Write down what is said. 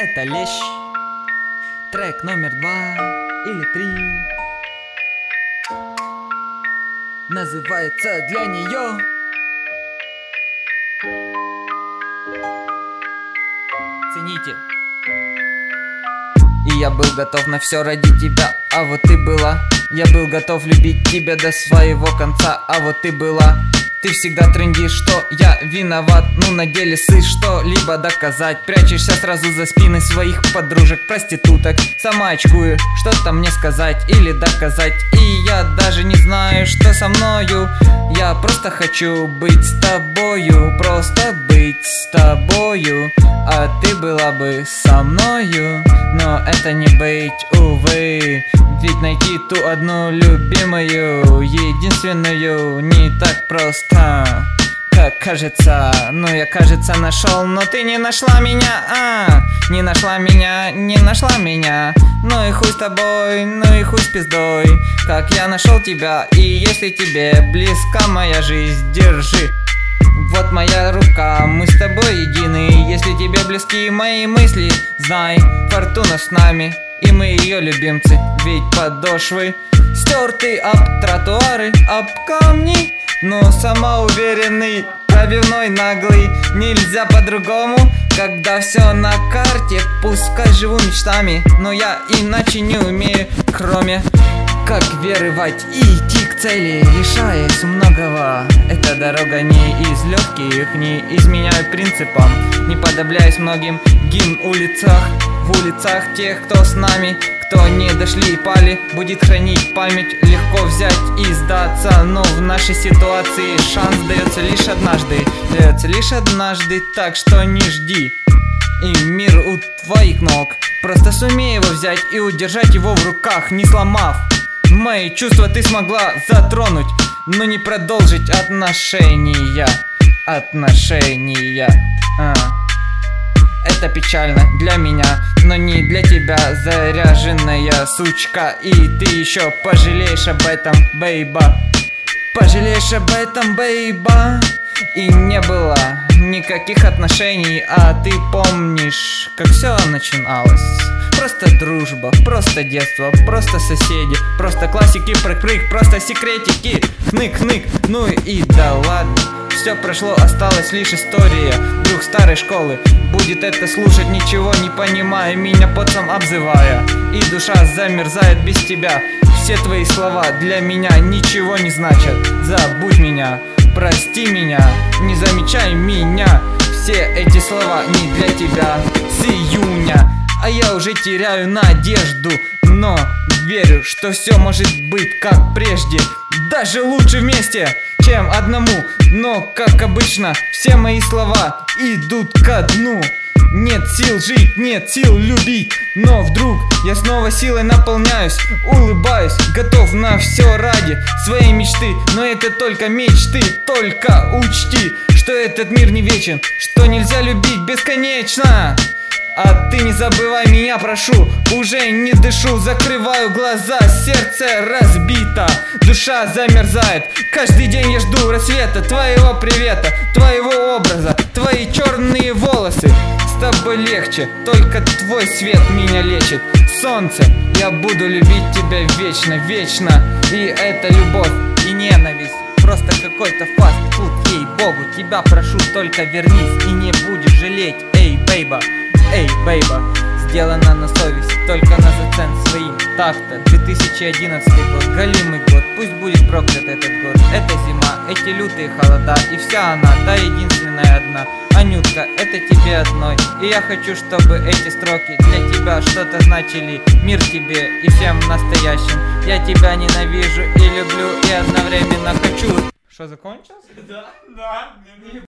Это Лещ, трек номер 2 или 3. Называется «Для нее». Цените. И я был готов на все ради тебя, а вот ты была. Я был готов любить тебя до своего конца, а вот ты была. Ты всегда трындишь, что я виноват, ну на деле сышь что-либо доказать. Прячешься сразу за спины своих подружек-проституток. Сама очкую, что-то мне сказать или доказать. И я даже не знаю, что со мною. Я просто хочу быть с тобою, просто быть с тобою. А ты была бы со мною, но это не быть, увы. Ведь найти ту одну любимую, единственную, не так просто, как кажется. Ну я, кажется, нашел, но ты не нашла меня, не нашла меня, не нашла меня. Ну и хуй с тобой, ну и хуй с пиздой, как я нашел тебя. И если тебе близка моя жизнь, держи. Вот моя рука, мы с тобой едины. Если тебе близки мои мысли, знай, фортуна с нами, и мы ее любимцы. Ведь подошвы стерты об тротуары, об камни. Но самоуверенный, пробивной, наглый. Нельзя по-другому, когда все на карте. Пускай живу мечтами, но я иначе не умею, кроме как веровать и идти к цели, лишаясь многого. Эта дорога не из легких, не изменяю принципам, не подобляюсь многим. Гимн в улицах тех, кто с нами, кто не дошли и пали, будет хранить память. Легко взять и сдаться, но в нашей ситуации шанс дается лишь однажды, так что не жди. И мир у твоих ног, просто сумей его взять и удержать его в руках, не сломав. Мои чувства ты смогла затронуть, но не продолжить отношения. Это печально для меня, но не для тебя, заряженная сучка. И ты еще пожалеешь об этом, бейба. Пожалеешь об этом, бейба. И не было никаких отношений, а ты помнишь, как все начиналось. Просто дружба, просто детство, просто соседи, просто классики, прыг-прыг, просто секретики, хнык-хнык, ну и да ладно. Все прошло, осталась лишь история. Друг старой школы будет это слушать, ничего не понимая, меня потом обзывая. И душа замерзает без тебя. Все твои слова для меня ничего не значат. Забудь меня, прости меня, не замечай меня. Все эти слова не для тебя. С июня, а я уже теряю надежду, но верю, что все может быть как прежде. Даже лучше вместе, чем одному. Но, как обычно, все мои слова идут ко дну. Нет сил жить, нет сил любить. Но вдруг я снова силой наполняюсь, улыбаюсь, готов на все ради своей мечты. Но это только мечты, только учти, что этот мир не вечен, что нельзя любить бесконечно. А ты не забывай меня, прошу, уже не дышу, закрываю глаза, сердце разбито, душа замерзает. Каждый день я жду рассвета, твоего привета, твоего образа, твои черные волосы. С тобой легче, только твой свет меня лечит. Солнце, я буду любить тебя вечно, вечно. И это любовь и ненависть, просто какой-то фастфуд, ей-богу. Тебя прошу, только вернись и не будешь жалеть, эй, бейба. Эй, бейба, сделано на совесть, только на зацен своим. Так-то, 2011 год, голимый год, пусть будет проклят этот год. Это зима, эти лютые холода, и вся она, та единственная одна. Анютка, это тебе одной, и я хочу, чтобы эти строки для тебя что-то значили. Мир тебе и всем настоящим. Я тебя ненавижу и люблю, и одновременно хочу. Что, закончился? Да.